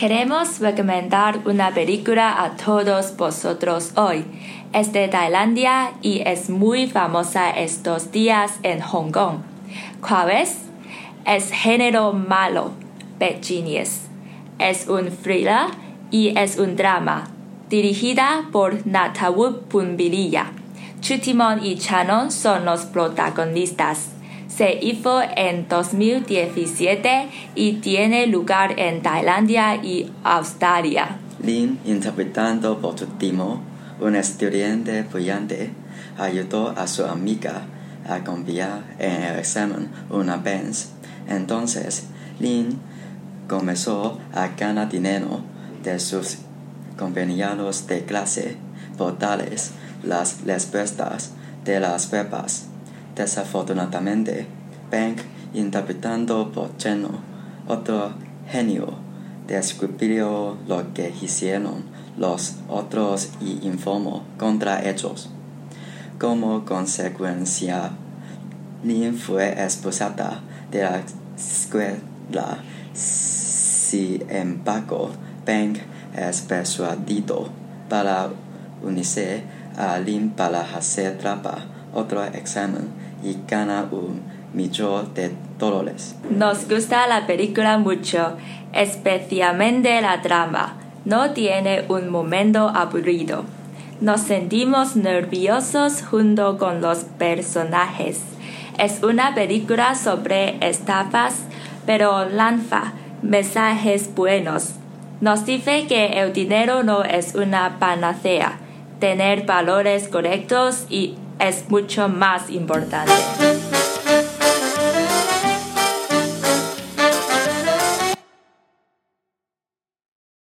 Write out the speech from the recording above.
Queremos recomendar una película a todos vosotros hoy. Es de Tailandia y es muy famosa estos días en Hong Kong. ¿Cuál es? Es género malo, Bad Genius. Es un thriller y es un drama. Dirigida por Nattawut Poonpiriya. Chutimon y Chanon son los protagonistas. Se hizo en 2017 y tiene lugar en Tailandia y Australia. Lin, interpretando por Timo, un estudiante brillante, ayudó a su amiga a copiar en el examen una vez. Entonces, Lin comenzó a ganar dinero de sus compañeros de clase por darles las respuestas de las pruebas. Desafortunadamente, Bank, interpretando por Cheno, otro genio, descubrió lo que hicieron los otros y informó contra ellos. Como consecuencia, Lin fue expulsada de la escuela. Sin embargo, Bank es persuadido para unirse a Lin para hacer otro examen y gana $1,000,000. Nos gusta la película mucho, especialmente la trama. No tiene un momento aburrido. Nos sentimos nerviosos junto con los personajes. Es una película sobre estafas, pero lanza mensajes buenos. Nos dice que el dinero no es una panacea. Tener valores correctos es mucho más importante.